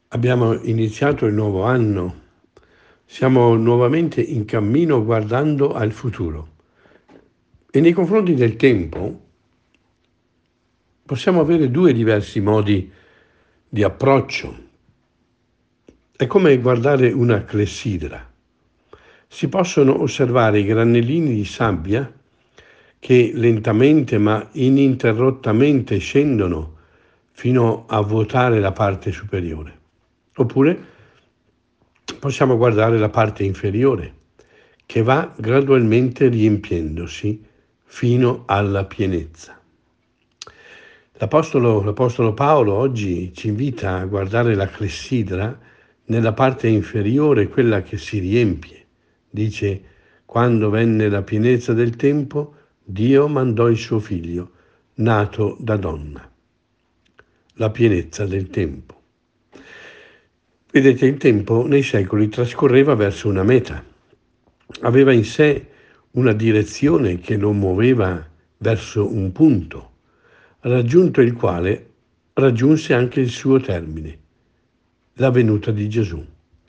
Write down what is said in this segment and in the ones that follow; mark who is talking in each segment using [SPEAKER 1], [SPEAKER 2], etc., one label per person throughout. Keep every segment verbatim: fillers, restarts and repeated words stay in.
[SPEAKER 1] Abbiamo iniziato il nuovo anno, siamo nuovamente in cammino guardando al futuro e nei confronti del tempo possiamo avere due diversi modi di approccio. È come guardare una clessidra. Si possono osservare i granellini di sabbia che lentamente ma ininterrottamente scendono fino a vuotare la parte superiore. Oppure possiamo guardare la parte inferiore, che va gradualmente riempiendosi fino alla pienezza. L'Apostolo, l'Apostolo Paolo oggi ci invita a guardare la clessidra nella parte inferiore, quella che si riempie. Dice: quando venne la pienezza del tempo, Dio mandò il suo figlio, nato da donna. La pienezza del tempo. Vedete, il tempo nei secoli trascorreva verso una meta. Aveva in sé una direzione che lo muoveva verso un punto, raggiunto il quale raggiunse anche il suo termine, la venuta di Gesù.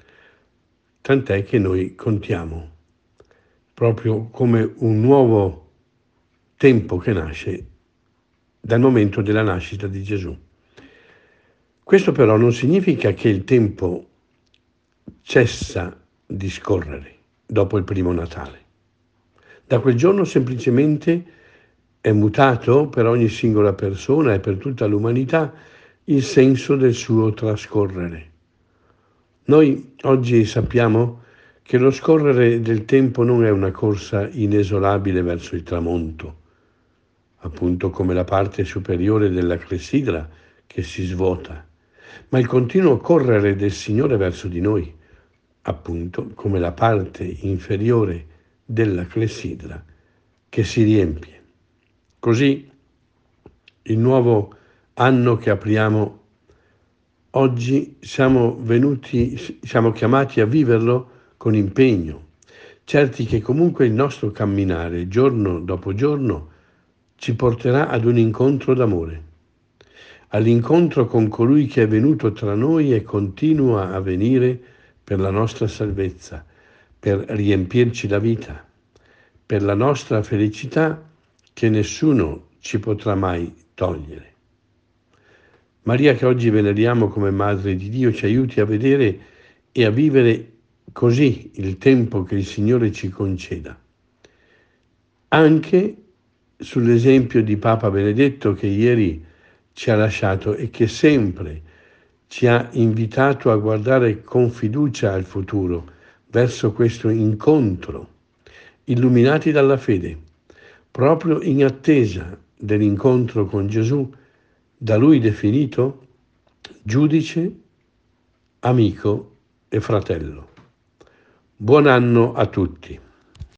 [SPEAKER 1] Tant'è che noi contiamo proprio come un nuovo tempo che nasce dal momento della nascita di Gesù. Questo però non significa che il tempo cessa di scorrere dopo il primo Natale. Da quel giorno semplicemente è mutato per ogni singola persona e per tutta l'umanità il senso del suo trascorrere. Noi oggi sappiamo che lo scorrere del tempo non è una corsa inesorabile verso il tramonto, appunto come la parte superiore della clessidra che si svuota, ma il continuo correre del Signore verso di noi, appunto come la parte inferiore della clessidra che si riempie. Così il nuovo anno che apriamo oggi siamo venuti, siamo chiamati a viverlo con impegno, certi che comunque il nostro camminare giorno dopo giorno ci porterà ad un incontro d'amore, all'incontro con colui che è venuto tra noi e continua a venire per la nostra salvezza, per riempirci la vita, per la nostra felicità che nessuno ci potrà mai togliere. Maria, che oggi veneriamo come Madre di Dio, ci aiuti a vedere e a vivere così il tempo che il Signore ci conceda. Anche sull'esempio di Papa Benedetto, che ieri ci ha lasciato e che sempre ci ha invitato a guardare con fiducia al futuro, verso questo incontro, illuminati dalla fede, proprio in attesa dell'incontro con Gesù, da Lui definito giudice, amico e fratello. Buon anno a tutti.